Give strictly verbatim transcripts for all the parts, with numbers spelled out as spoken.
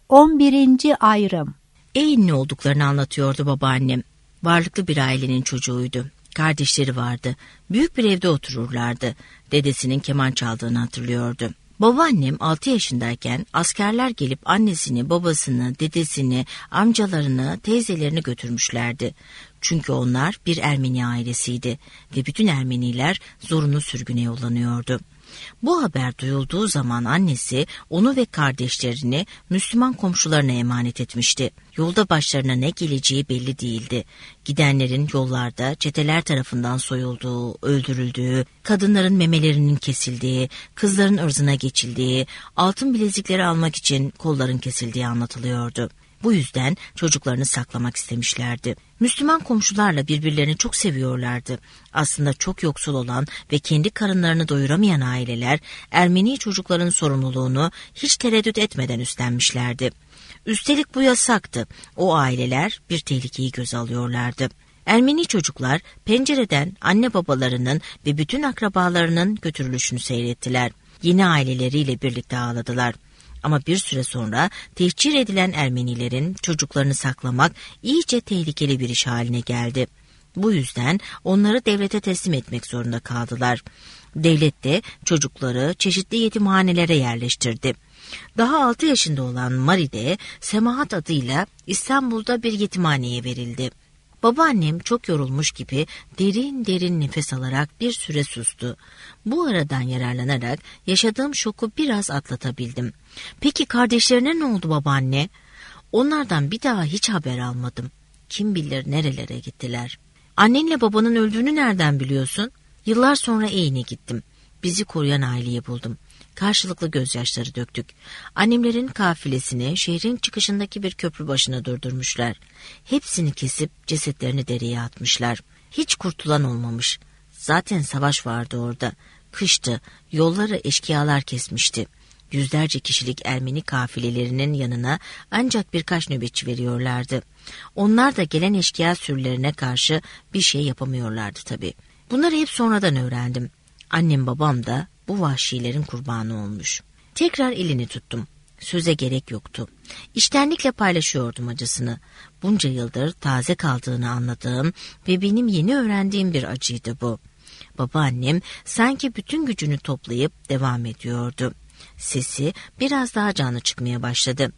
on birinci ayrım. Eğinli olduklarını anlatıyordu babaannem. Varlıklı bir ailenin çocuğuydu. Kardeşleri vardı. Büyük bir evde otururlardı. Dedesinin keman çaldığını hatırlıyordu. Babaannem altı yaşındayken askerler gelip annesini, babasını, dedesini, amcalarını, teyzelerini götürmüşlerdi. Çünkü onlar bir Ermeni ailesiydi ve bütün Ermeniler zorunlu sürgüne yollanıyordu. Bu haber duyulduğu zaman annesi onu ve kardeşlerini Müslüman komşularına emanet etmişti. Yolda başlarına ne geleceği belli değildi. Gidenlerin yollarda çeteler tarafından soyulduğu, öldürüldüğü, kadınların memelerinin kesildiği, kızların ırzına geçildiği, altın bilezikleri almak için kolların kesildiği anlatılıyordu. Bu yüzden çocuklarını saklamak istemişlerdi. Müslüman komşularla birbirlerini çok seviyorlardı. Aslında çok yoksul olan ve kendi karınlarını doyuramayan aileler Ermeni çocukların sorumluluğunu hiç tereddüt etmeden üstlenmişlerdi. Üstelik bu yasaktı. O aileler bir tehlikeyi göze alıyorlardı. Ermeni çocuklar pencereden anne babalarının ve bütün akrabalarının götürülüşünü seyrettiler. Yeni aileleriyle birlikte ağladılar. Ama bir süre sonra tehcir edilen Ermenilerin çocuklarını saklamak iyice tehlikeli bir iş haline geldi. Bu yüzden onları devlete teslim etmek zorunda kaldılar. Devlet de çocukları çeşitli yetimhanelere yerleştirdi. Daha altı yaşında olan Mari de Semahat adıyla İstanbul'da bir yetimhaneye verildi. Babaannem çok yorulmuş gibi derin derin nefes alarak bir süre sustu. Bu aradan yararlanarak yaşadığım şoku biraz atlatabildim. Peki kardeşlerine ne oldu babaanne? Onlardan bir daha hiç haber almadım. Kim bilir nerelere gittiler. Annenle babanın öldüğünü nereden biliyorsun? Yıllar sonra Eğin'e gittim. Bizi koruyan aileyi buldum. Karşılıklı gözyaşları döktük. Annemlerin kafilesini şehrin çıkışındaki bir köprü başına durdurmuşlar. Hepsini kesip cesetlerini dereye atmışlar. Hiç kurtulan olmamış. Zaten savaş vardı orada. Kıştı, yolları eşkıyalar kesmişti. Yüzlerce kişilik Ermeni kafilelerinin yanına ancak birkaç nöbetçi veriyorlardı. Onlar da gelen eşkıya sürülerine karşı bir şey yapamıyorlardı tabii. Bunları hep sonradan öğrendim. Annem babam da bu vahşilerin kurbanı olmuş. Tekrar elini tuttum. Söze gerek yoktu. İçtenlikle paylaşıyordum acısını. Bunca yıldır taze kaldığını anladığım ve benim yeni öğrendiğim bir acıydı bu. Babaannem sanki bütün gücünü toplayıp devam ediyordu. Sesi biraz daha canlı çıkmaya başladı.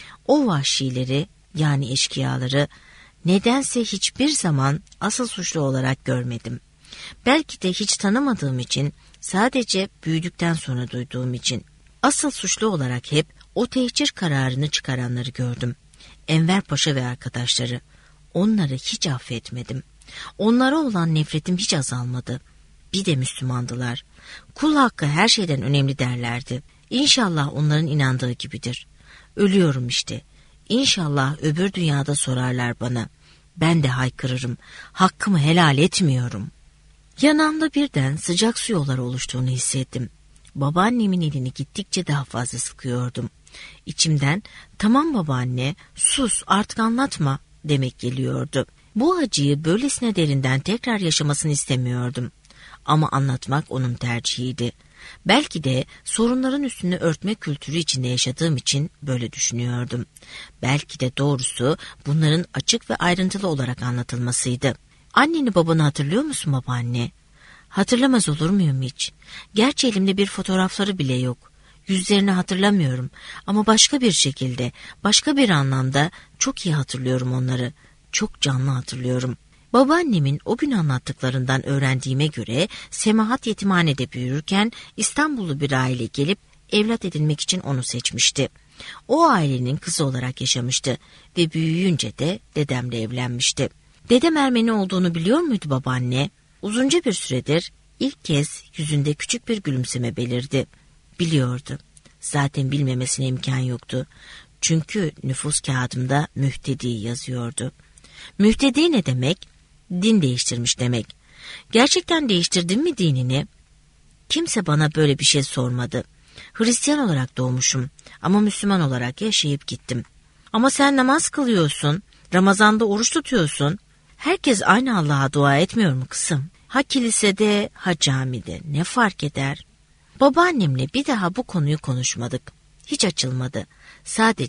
O vahşileri, yani eşkıyaları, nedense hiçbir zaman asıl suçlu olarak görmedim. Belki de hiç tanımadığım için, sadece büyüdükten sonra duyduğum için. Asıl suçlu olarak hep o tehcir kararını çıkaranları gördüm. Enver Paşa ve arkadaşları. Onları hiç affetmedim. Onlara olan nefretim hiç azalmadı. Bir de Müslümandılar. Kul hakkı her şeyden önemli derlerdi. İnşallah onların inandığı gibidir. Ölüyorum işte. İnşallah öbür dünyada sorarlar bana. Ben de haykırırım. Hakkımı helal etmiyorum. Yanağımda birden sıcak su yolları oluştuğunu hissettim. Babaannemin elini gittikçe daha fazla sıkıyordum. İçimden tamam babaanne sus artık anlatma demek geliyordu. Bu acıyı böylesine derinden tekrar yaşamasını istemiyordum. Ama anlatmak onun tercihiydi. Belki de sorunların üstünü örtme kültürü içinde yaşadığım için böyle düşünüyordum. Belki de doğrusu bunların açık ve ayrıntılı olarak anlatılmasıydı. Anneni babanı hatırlıyor musun babaanne? Hatırlamaz olur muyum hiç? Gerçi elimde bir fotoğrafları bile yok. Yüzlerini hatırlamıyorum ama başka bir şekilde, başka bir anlamda çok iyi hatırlıyorum onları. Çok canlı hatırlıyorum. Babaannemin o gün anlattıklarından öğrendiğime göre Semahat yetimhanede büyürken İstanbullu bir aile gelip evlat edinmek için onu seçmişti. O ailenin kızı olarak yaşamıştı ve büyüyünce de dedemle evlenmişti. Dedem Ermeni olduğunu biliyor muydu babaanne? Uzunca bir süredir ilk kez yüzünde küçük bir gülümseme belirdi. Biliyordu. Zaten bilmemesine imkan yoktu. Çünkü nüfus kağıdımda mühtedi yazıyordu. Mühtedi ne demek? Din değiştirmiş demek. Gerçekten değiştirdin mi dinini? Kimse bana böyle bir şey sormadı. Hristiyan olarak doğmuşum ama Müslüman olarak yaşayıp gittim. Ama sen namaz kılıyorsun, Ramazan'da oruç tutuyorsun. Herkes aynı Allah'a dua etmiyor mu kızım? Ha kilisede, ha camide, ne fark eder? Babaannemle bir daha bu konuyu konuşmadık. Hiç açılmadı. Sadece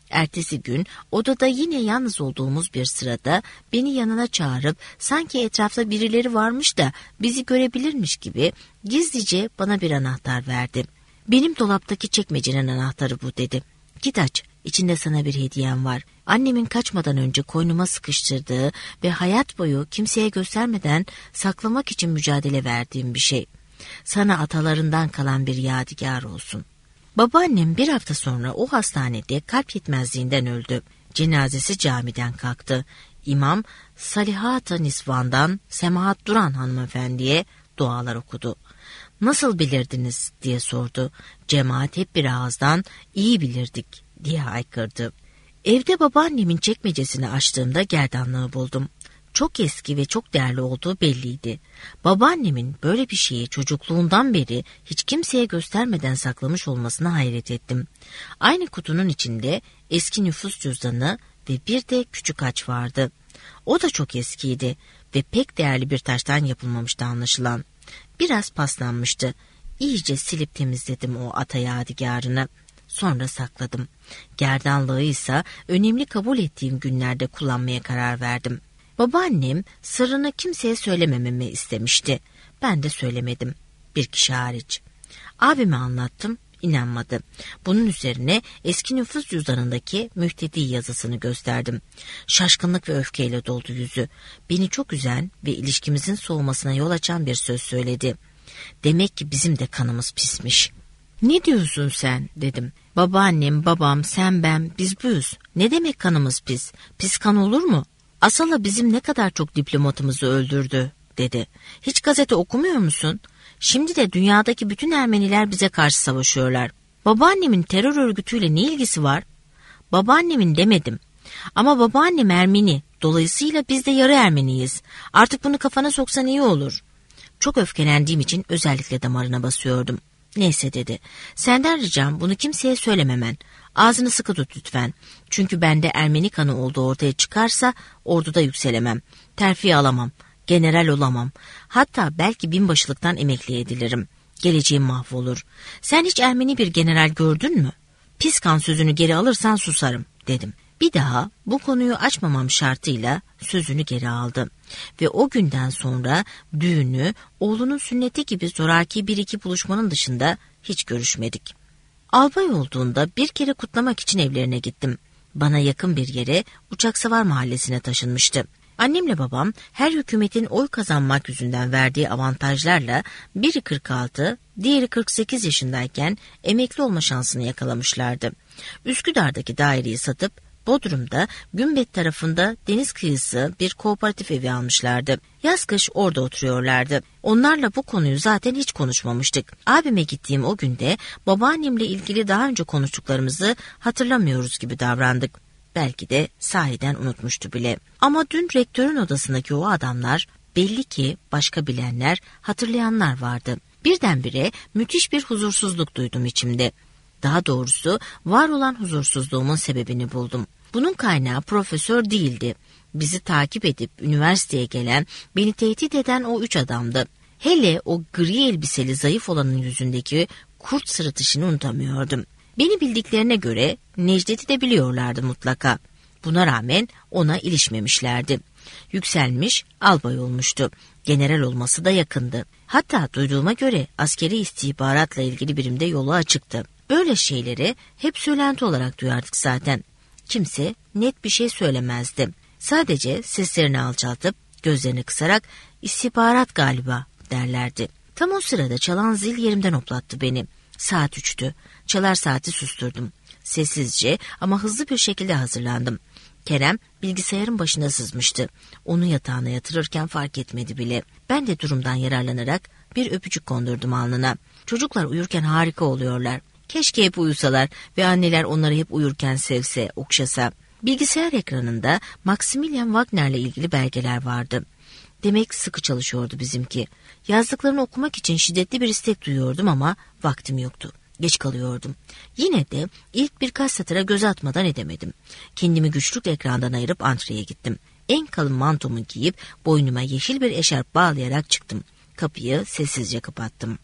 Ertesi gün odada yine yalnız olduğumuz bir sırada beni yanına çağırıp sanki etrafta birileri varmış da bizi görebilirmiş gibi gizlice bana bir anahtar verdi. Benim dolaptaki çekmecenin anahtarı bu dedi. Git aç, içinde sana bir hediyem var. Annemin kaçmadan önce koynuma sıkıştırdığı ve hayat boyu kimseye göstermeden saklamak için mücadele verdiğim bir şey. Sana atalarından kalan bir yadigar olsun. Babaannem bir hafta sonra o hastanede kalp yetmezliğinden öldü. Cenazesi camiden kalktı. İmam Salihat-ı Nisvan'dan Semahat Duran hanımefendiye dualar okudu. Nasıl bilirdiniz diye sordu. Cemaat hep bir ağızdan iyi bilirdik diye haykırdı. Evde babaannemin çekmecesini açtığımda gerdanlığı buldum. Çok eski ve çok değerli olduğu belliydi. Babaannemin böyle bir şeyi çocukluğundan beri hiç kimseye göstermeden saklamış olmasına hayret ettim. Aynı kutunun içinde eski nüfus cüzdanı ve bir de küçük haç vardı. O da çok eskiydi ve pek değerli bir taştan yapılmamıştı anlaşılan. Biraz paslanmıştı. İyice silip temizledim o ata yadigarını. Sonra sakladım. Gerdanlığı ise önemli kabul ettiğim günlerde kullanmaya karar verdim. Babaannem sırrını kimseye söylemememi istemişti. Ben de söylemedim. Bir kişi hariç. Abime anlattım. İnanmadı. Bunun üzerine eski nüfus cüzdanındaki mühtedi yazısını gösterdim. Şaşkınlık ve öfkeyle doldu yüzü. Beni çok üzen ve ilişkimizin soğumasına yol açan bir söz söyledi. Demek ki bizim de kanımız pismiş. Ne diyorsun sen dedim. Babaannem, babam, sen, ben, biz buyuz. Ne demek kanımız pis? Pis kan olur mu? Asala bizim ne kadar çok diplomatımızı öldürdü dedi. Hiç gazete okumuyor musun? Şimdi de dünyadaki bütün Ermeniler bize karşı savaşıyorlar. Babaannemin terör örgütüyle ne ilgisi var? Babaannemin demedim. Ama babaannem Ermeni. Dolayısıyla biz de yarı Ermeniyiz. Artık bunu kafana soksan iyi olur. Çok öfkelendiğim için özellikle damarına basıyordum. Neyse dedi. Senden ricam bunu kimseye söylememen. Ağzını sıkı tut lütfen. Çünkü bende Ermeni kanı olduğu ortaya çıkarsa orduda yükselemem. Terfi alamam. General olamam. Hatta belki binbaşılıktan emekli edilirim. Geleceğim mahvolur. Sen hiç Ermeni bir general gördün mü? Pis kan sözünü geri alırsan susarım dedim. Bir daha bu konuyu açmamam şartıyla sözünü geri aldı. Ve o günden sonra düğünü, oğlunun sünneti gibi zoraki bir iki buluşmanın dışında hiç görüşmedik. Albay olduğunda bir kere kutlamak için evlerine gittim. Bana yakın bir yere Uçaksavar Mahallesi'ne taşınmıştı. Annemle babam her hükümetin oy kazanmak yüzünden verdiği avantajlarla biri kırk altı, diğeri kırk sekiz yaşındayken emekli olma şansını yakalamışlardı. Üsküdar'daki daireyi satıp Bodrum'da Gümbet tarafında deniz kıyısı bir kooperatif evi almışlardı. Yaz kış orada oturuyorlardı. Onlarla bu konuyu zaten hiç konuşmamıştık. Abime gittiğim o günde babaannemle ilgili daha önce konuştuklarımızı hatırlamıyoruz gibi davrandık. Belki de sahiden unutmuştu bile. Ama dün rektörün odasındaki o adamlar, belli ki başka bilenler, hatırlayanlar vardı. Birdenbire müthiş bir huzursuzluk duydum içimde. Daha doğrusu var olan huzursuzluğumun sebebini buldum. Bunun kaynağı profesör değildi. Bizi takip edip üniversiteye gelen, beni tehdit eden o üç adamdı. Hele o gri elbiseli zayıf olanın yüzündeki kurt sırıtışını unutamıyordum. Beni bildiklerine göre Necdet'i de biliyorlardı mutlaka. Buna rağmen ona ilişmemişlerdi. Yükselmiş, albay olmuştu. General olması da yakındı. Hatta duyduğuma göre askeri istihbaratla ilgili birimde yolu açıktı. Böyle şeyleri hep söylenti olarak duyardık zaten. Kimse net bir şey söylemezdi. Sadece seslerini alçaltıp gözlerini kısarak istihbarat galiba derlerdi. Tam o sırada çalan zil yerimden hoplattı beni. Saat üçtü. Çalar saati susturdum. Sessizce ama hızlı bir şekilde hazırlandım. Kerem bilgisayarın başına sızmıştı. Onu yatağına yatırırken fark etmedi bile. Ben de durumdan yararlanarak bir öpücük kondurdum alnına. Çocuklar uyurken harika oluyorlar. Keşke hep uyusalar ve anneler onları hep uyurken sevse, okşasa. Bilgisayar ekranında Maximilian Wagner'le ilgili belgeler vardı. Demek sıkı çalışıyordu bizimki. Yazdıklarını okumak için şiddetli bir istek duyuyordum ama vaktim yoktu. Geç kalıyordum. Yine de ilk birkaç satıra göz atmadan edemedim. Kendimi güçlükle ekrandan ayırıp antreye gittim. En kalın mantomu giyip boynuma yeşil bir eşarp bağlayarak çıktım. Kapıyı sessizce kapattım.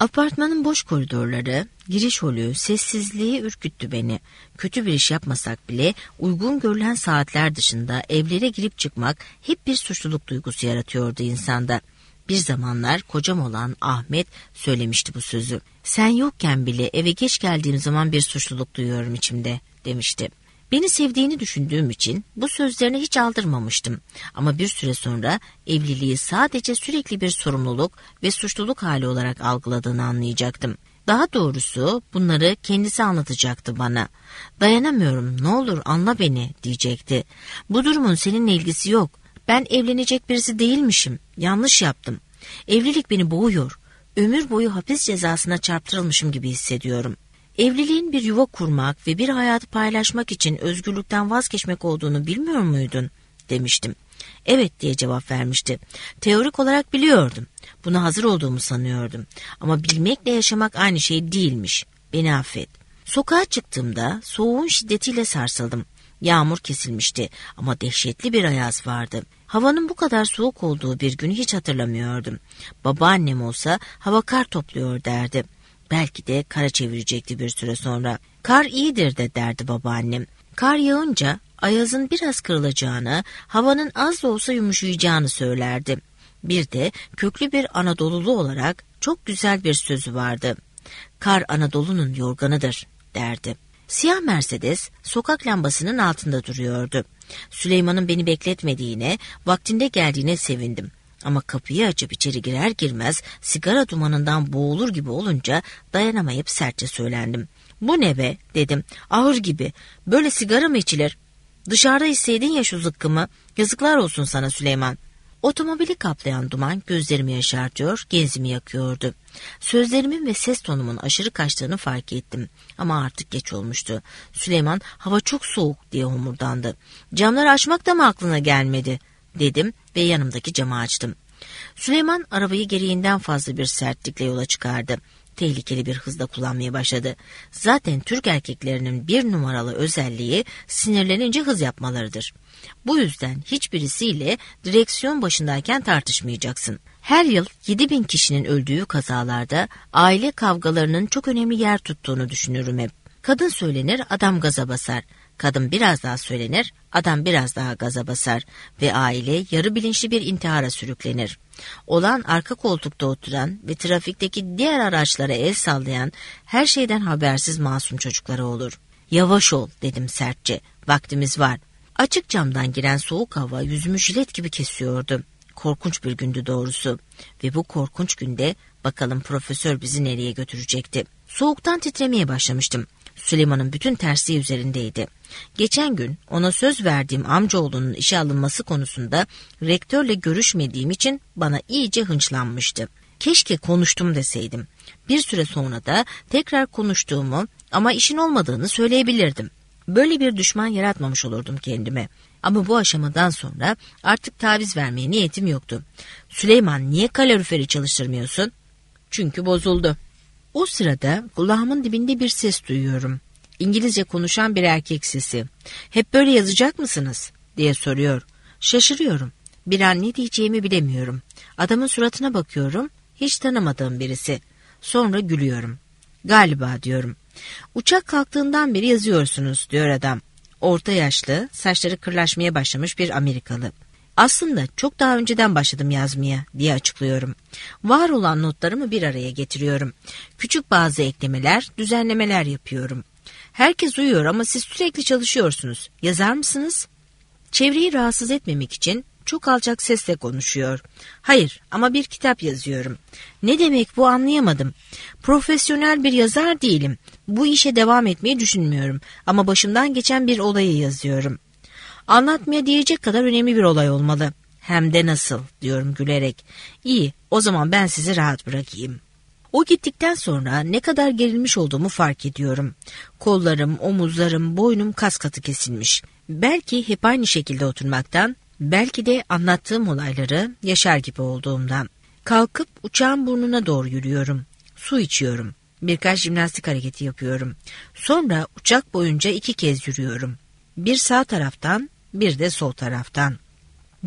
Apartmanın boş koridorları, giriş holü, sessizliği ürküttü beni. Kötü bir iş yapmasak bile uygun görülen saatler dışında evlere girip çıkmak hep bir suçluluk duygusu yaratıyordu insanda. Bir zamanlar kocam olan Ahmet söylemişti bu sözü. Sen yokken bile eve geç geldiğim zaman bir suçluluk duyuyorum içimde demişti. Beni sevdiğini düşündüğüm için bu sözlerine hiç aldırmamıştım. Ama bir süre sonra evliliği sadece sürekli bir sorumluluk ve suçluluk hali olarak algıladığını anlayacaktım. Daha doğrusu bunları kendisi anlatacaktı bana. Dayanamıyorum, ne olur anla beni diyecekti. Bu durumun seninle ilgisi yok. Ben evlenecek birisi değilmişim. Yanlış yaptım. Evlilik beni boğuyor. Ömür boyu hapis cezasına çarptırılmışım gibi hissediyorum. Evliliğin bir yuva kurmak ve bir hayatı paylaşmak için özgürlükten vazgeçmek olduğunu bilmiyor muydun? Demiştim. Evet diye cevap vermişti. Teorik olarak biliyordum. Buna hazır olduğumu sanıyordum. Ama bilmekle yaşamak aynı şey değilmiş. Beni affet. Sokağa çıktığımda soğuğun şiddetiyle sarsıldım. Yağmur kesilmişti ama dehşetli bir ayaz vardı. Havanın bu kadar soğuk olduğu bir günü hiç hatırlamıyordum. Babaannem olsa hava kar topluyor derdi. Belki de kara çevirecekti bir süre sonra. Kar iyidir de derdi babaannem. Kar yağınca ayazın biraz kırılacağını, havanın az da olsa yumuşayacağını söylerdi. Bir de köklü bir Anadolulu olarak çok güzel bir sözü vardı. Kar Anadolu'nun yorganıdır derdi. Siyah Mercedes sokak lambasının altında duruyordu. Süleyman'ın beni bekletmediğine, vaktinde geldiğine sevindim. Ama kapıyı açıp içeri girer girmez sigara dumanından boğulur gibi olunca dayanamayıp sertçe söylendim. Bu ne be dedim, ahır gibi, böyle sigara mı içilir? Dışarıda içseydin ya şu zıkkımı, yazıklar olsun sana Süleyman. Otomobili kaplayan duman gözlerimi yaşartıyor, genzimi yakıyordu. Sözlerimin ve ses tonumun aşırı kaçtığını fark ettim. Ama artık geç olmuştu. Süleyman hava çok soğuk diye homurdandı. Camları açmak da mı aklına gelmedi dedim ve yanımdaki camı açtım. Süleyman arabayı gereğinden fazla bir sertlikle yola çıkardı. Tehlikeli bir hızla kullanmaya başladı. Zaten Türk erkeklerinin bir numaralı özelliği sinirlenince hız yapmalarıdır. Bu yüzden hiçbirisiyle direksiyon başındayken tartışmayacaksın. Her yıl yedi bin kişinin öldüğü kazalarda aile kavgalarının çok önemli yer tuttuğunu düşünürüm hep. Kadın söylenir, adam gaza basar. Kadın biraz daha söylenir, adam biraz daha gaza basar ve aile yarı bilinçli bir intihara sürüklenir. Olan arka koltukta oturan ve trafikteki diğer araçlara el sallayan, her şeyden habersiz masum çocukları olur. Yavaş ol dedim sertçe, vaktimiz var. Açık camdan giren soğuk hava yüzümü jilet gibi kesiyordu. Korkunç bir gündü doğrusu ve bu korkunç günde bakalım profesör bizi nereye götürecekti. Soğuktan titremeye başlamıştım. Süleyman'ın bütün tersliği üzerindeydi. Geçen gün ona söz verdiğim amcaoğlunun işe alınması konusunda rektörle görüşmediğim için bana iyice hınçlanmıştı. Keşke konuştum deseydim. Bir süre sonra da tekrar konuştuğumu ama işin olmadığını söyleyebilirdim. Böyle bir düşman yaratmamış olurdum kendime. Ama bu aşamadan sonra artık taviz vermeye niyetim yoktu. Süleyman, niye kaloriferi çalıştırmıyorsun? Çünkü bozuldu. O sırada kulağımın dibinde bir ses duyuyorum. İngilizce konuşan bir erkek sesi. Hep böyle yazacak mısınız diye soruyor. Şaşırıyorum. Bir an ne diyeceğimi bilemiyorum. Adamın suratına bakıyorum. Hiç tanımadığım birisi. Sonra gülüyorum. Galiba diyorum. Uçak kalktığından beri yazıyorsunuz diyor adam. Orta yaşlı, saçları kırlaşmaya başlamış bir Amerikalı. Aslında çok daha önceden başladım yazmaya diye açıklıyorum. Var olan notlarımı bir araya getiriyorum. Küçük bazı eklemeler, düzenlemeler yapıyorum. Herkes uyuyor ama siz sürekli çalışıyorsunuz. Yazar mısınız? Çevreyi rahatsız etmemek için çok alçak sesle konuşuyor. Hayır ama bir kitap yazıyorum. Ne demek bu, anlayamadım. Profesyonel bir yazar değilim. Bu işe devam etmeyi düşünmüyorum. Ama başımdan geçen bir olayı yazıyorum. Anlatmaya diyecek kadar önemli bir olay olmalı. Hem de nasıl diyorum gülerek. İyi, o zaman ben sizi rahat bırakayım. O gittikten sonra ne kadar gerilmiş olduğumu fark ediyorum. Kollarım, omuzlarım, boynum kas katı kesilmiş. Belki hep aynı şekilde oturmaktan, belki de anlattığım olayları yaşar gibi olduğumdan. Kalkıp uçağın burnuna doğru yürüyorum. Su içiyorum. Birkaç jimnastik hareketi yapıyorum. Sonra uçak boyunca iki kez yürüyorum. Bir sağ taraftan, bir de sol taraftan. Dev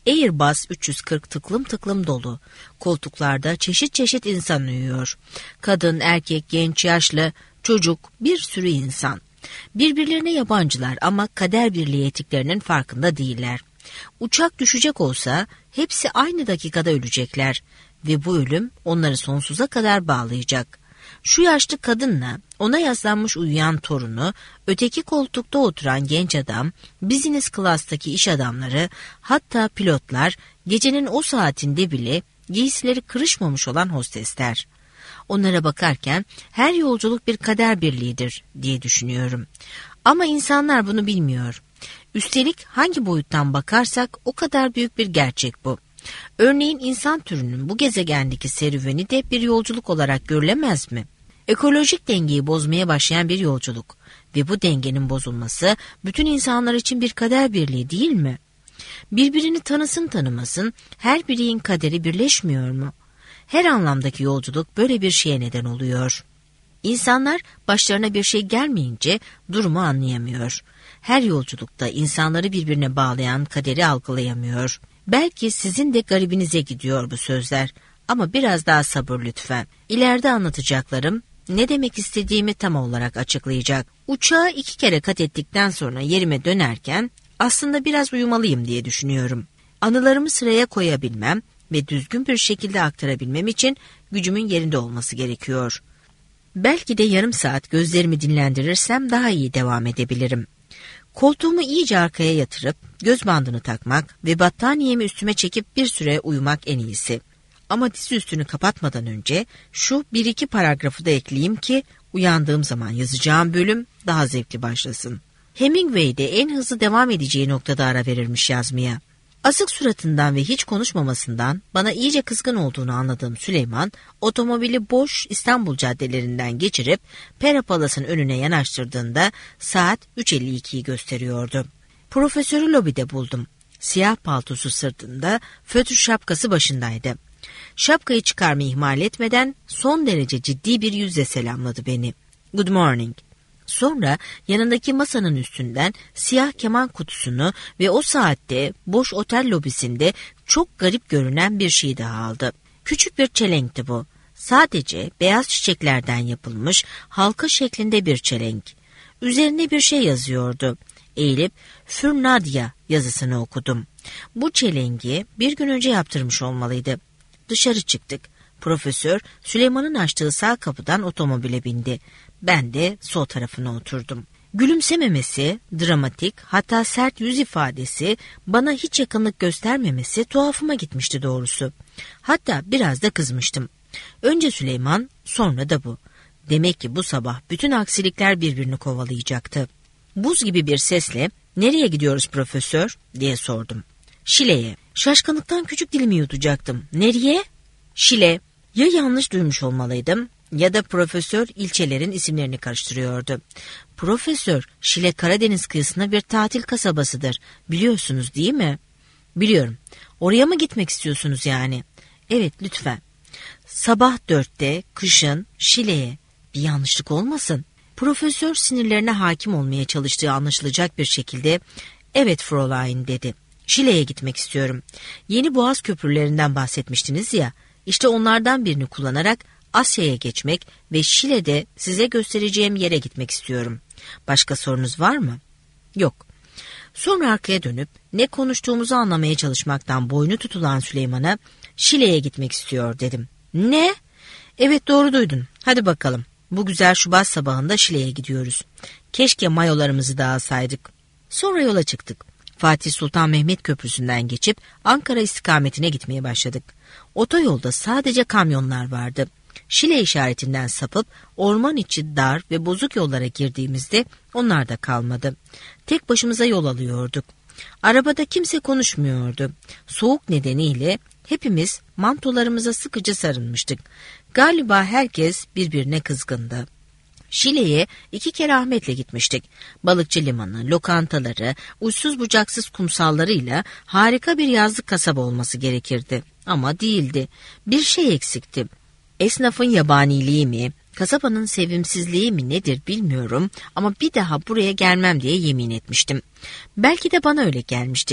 Airbus üç yüz kırk tıklım tıklım dolu. Koltuklarda çeşit çeşit insan uyuyor. Kadın, erkek, genç, yaşlı, çocuk, bir sürü insan. Birbirlerine yabancılar ama kader birliği ettiklerinin farkında değiller. Uçak düşecek olsa hepsi aynı dakikada ölecekler ve bu ölüm onları sonsuza kadar bağlayacak. Şu yaşlı kadınla ona yaslanmış uyuyan torunu, öteki koltukta oturan genç adam, business class'taki iş adamları, hatta pilotlar, gecenin o saatinde bile giysileri kırışmamış olan hostesler. Onlara bakarken her yolculuk bir kader birliğidir diye düşünüyorum. Ama insanlar bunu bilmiyor. Üstelik hangi boyuttan bakarsak o kadar büyük bir gerçek bu. Örneğin insan türünün bu gezegendeki serüveni de bir yolculuk olarak görülemez mi? Ekolojik dengeyi bozmaya başlayan bir yolculuk ve bu dengenin bozulması bütün insanlar için bir kader birliği değil mi? Birbirini tanısın tanımasın her bireyin kaderi birleşmiyor mu? Her anlamdaki yolculuk böyle bir şeye neden oluyor. İnsanlar başlarına bir şey gelmeyince durumu anlayamıyor. Her yolculukta insanları birbirine bağlayan kaderi algılayamıyor. Belki sizin de garibinize gidiyor bu sözler ama biraz daha sabır lütfen. İleride anlatacaklarım ne demek istediğimi tam olarak açıklayacak. Uçağı iki kere kat ettikten sonra yerime dönerken aslında biraz uyumalıyım diye düşünüyorum. Anılarımı sıraya koyabilmem ve düzgün bir şekilde aktarabilmem için gücümün yerinde olması gerekiyor. Belki de yarım saat gözlerimi dinlendirirsem daha iyi devam edebilirim. Koltuğumu iyice arkaya yatırıp göz bandını takmak ve battaniyemi üstüme çekip bir süre uyumak en iyisi. Ama dizi üstünü kapatmadan önce şu bir iki paragrafı da ekleyeyim ki uyandığım zaman yazacağım bölüm daha zevkli başlasın. Hemingway de en hızlı devam edeceği noktada ara verirmiş yazmaya. Asık suratından ve hiç konuşmamasından bana iyice kızgın olduğunu anladığım Süleyman, otomobili boş İstanbul caddelerinden geçirip Pera Palas'ın önüne yanaştırdığında saat üç elli ikiyi gösteriyordu. Profesörü lobide buldum. Siyah paltosu sırtında, fötr şapkası başındaydı. Şapkayı çıkarmayı ihmal etmeden son derece ciddi bir yüzle selamladı beni. Good morning. Sonra yanındaki masanın üstünden siyah keman kutusunu ve o saatte boş otel lobisinde çok garip görünen bir şey daha aldı. Küçük bir çelenkti bu. Sadece beyaz çiçeklerden yapılmış halka şeklinde bir çelenk. Üzerinde bir şey yazıyordu. Eğilip Für Nadia yazısını okudum. Bu çelengi bir gün önce yaptırmış olmalıydı. Dışarı çıktık. Profesör Süleyman'ın açtığı sağ kapıdan otomobile bindi. Ben de sol tarafına oturdum. Gülümsememesi, dramatik, hatta sert yüz ifadesi, bana hiç yakınlık göstermemesi tuhafıma gitmişti doğrusu. Hatta biraz da kızmıştım. Önce Süleyman, sonra da bu. Demek ki bu sabah bütün aksilikler birbirini kovalayacaktı. Buz gibi bir sesle, "Nereye gidiyoruz profesör?" diye sordum. "Şile'ye." Şaşkınlıktan küçük dilimi yutacaktım. "Nereye?" "Şile." Ya yanlış duymuş olmalıydım ya da profesör ilçelerin isimlerini karıştırıyordu. "Profesör, Şile Karadeniz kıyısına bir tatil kasabasıdır. Biliyorsunuz değil mi?" "Biliyorum. Oraya mı gitmek istiyorsunuz yani?" "Evet, lütfen." "Sabah dörtte, kışın, Şile'ye. Bir yanlışlık olmasın." Profesör sinirlerine hakim olmaya çalıştığı anlaşılacak bir şekilde "Evet Fräulein" dedi. "Şile'ye gitmek istiyorum. Yeni boğaz köprülerinden bahsetmiştiniz ya. İşte onlardan birini kullanarak Asya'ya geçmek ve Şile'de size göstereceğim yere gitmek istiyorum. Başka sorunuz var mı?" "Yok." Sonra arkaya dönüp ne konuştuğumuzu anlamaya çalışmaktan boynu tutulan Süleyman'a "Şile'ye gitmek istiyor" dedim. "Ne?" "Evet, doğru duydun. Hadi bakalım. Bu güzel Şubat sabahında Şile'ye gidiyoruz. Keşke mayolarımızı da alsaydık." Sonra yola çıktık. Fatih Sultan Mehmet Köprüsü'nden geçip Ankara istikametine gitmeye başladık. Otoyolda sadece kamyonlar vardı. Şile işaretinden sapıp orman içi dar ve bozuk yollara girdiğimizde onlar da kalmadı. Tek başımıza yol alıyorduk. Arabada kimse konuşmuyordu. Soğuk nedeniyle hepimiz mantolarımıza sıkıca sarılmıştık. Galiba herkes birbirine kızgındı. Şile'ye iki kere Ahmet'le gitmiştik. Balıkçı limanı, lokantaları, uçsuz bucaksız kumsallarıyla harika bir yazlık kasaba olması gerekirdi. Ama değildi. Bir şey eksikti. Esnafın yabaniliği mi, kasabanın sevimsizliği mi nedir bilmiyorum ama bir daha buraya gelmem diye yemin etmiştim. Belki de bana öyle gelmişti.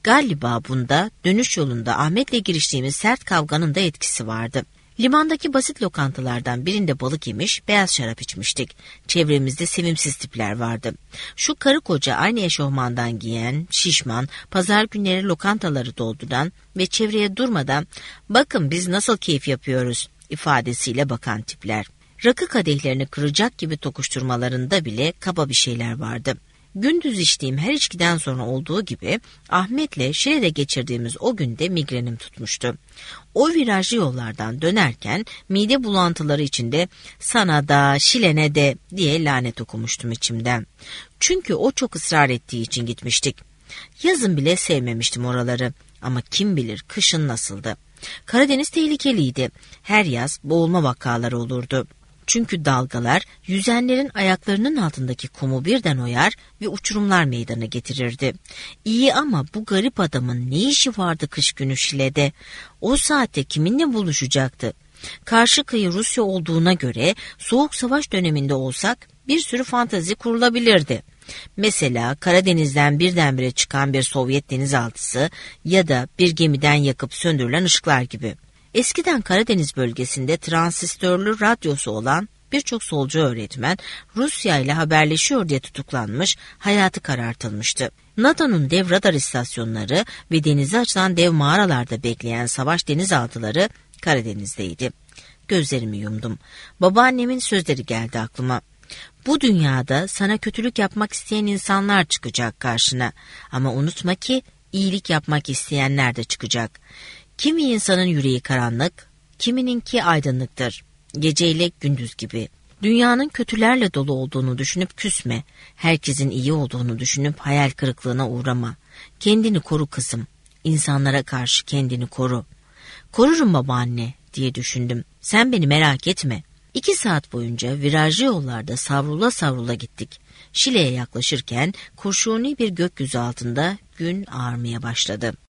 Galiba bunda dönüş yolunda Ahmet'le giriştiğimiz sert kavganın da etkisi vardı. Limandaki basit lokantalardan birinde balık yemiş, beyaz şarap içmiştik. Çevremizde sevimsiz tipler vardı. Şu karı koca aynı eşofmandan giyen, şişman, pazar günleri lokantaları dolduran ve çevreye durmadan "bakın biz nasıl keyif yapıyoruz" ifadesiyle bakan tipler. Rakı kadehlerini kıracak gibi tokuşturmalarında bile kaba bir şeyler vardı. Gündüz içtiğim her içkiden sonra olduğu gibi Ahmet'le Şile'de geçirdiğimiz o günde migrenim tutmuştu. O virajlı yollardan dönerken mide bulantıları içinde "sana da Şile'ne de" diye lanet okumuştum içimden. Çünkü o çok ısrar ettiği için gitmiştik. Yazın bile sevmemiştim oraları ama kim bilir kışın nasıldı. Karadeniz tehlikeliydi. Her yaz boğulma vakaları olurdu. Çünkü dalgalar yüzenlerin ayaklarının altındaki kumu birden oyar ve uçurumlar meydana getirirdi. İyi ama bu garip adamın ne işi vardı kış günü Şile'de? O saatte kiminle buluşacaktı? Karşı kıyı Rusya olduğuna göre Soğuk Savaş döneminde olsak bir sürü fantazi kurulabilirdi. Mesela Karadeniz'den birdenbire çıkan bir Sovyet denizaltısı ya da bir gemiden yakıp söndürülen ışıklar gibi. Eskiden Karadeniz bölgesinde transistörlü radyosu olan birçok solcu öğretmen Rusya ile haberleşiyor diye tutuklanmış, hayatı karartılmıştı. NATO'nun dev radar istasyonları ve denize açılan dev mağaralarda bekleyen savaş denizaltıları Karadeniz'deydi. Gözlerimi yumdum. Babaannemin sözleri geldi aklıma. Bu dünyada sana kötülük yapmak isteyen insanlar çıkacak karşına. Ama unutma ki iyilik yapmak isteyenler de çıkacak. Kimi insanın yüreği karanlık, kimininki aydınlıktır. Geceyle gündüz gibi. Dünyanın kötülerle dolu olduğunu düşünüp küsme. Herkesin iyi olduğunu düşünüp hayal kırıklığına uğrama. Kendini koru kızım. İnsanlara karşı kendini koru. Korurum babaanne diye düşündüm. Sen beni merak etme. İki saat boyunca virajlı yollarda savrula savrula gittik. Şile'ye yaklaşırken kurşuni bir gökyüzü altında gün ağarmaya başladı.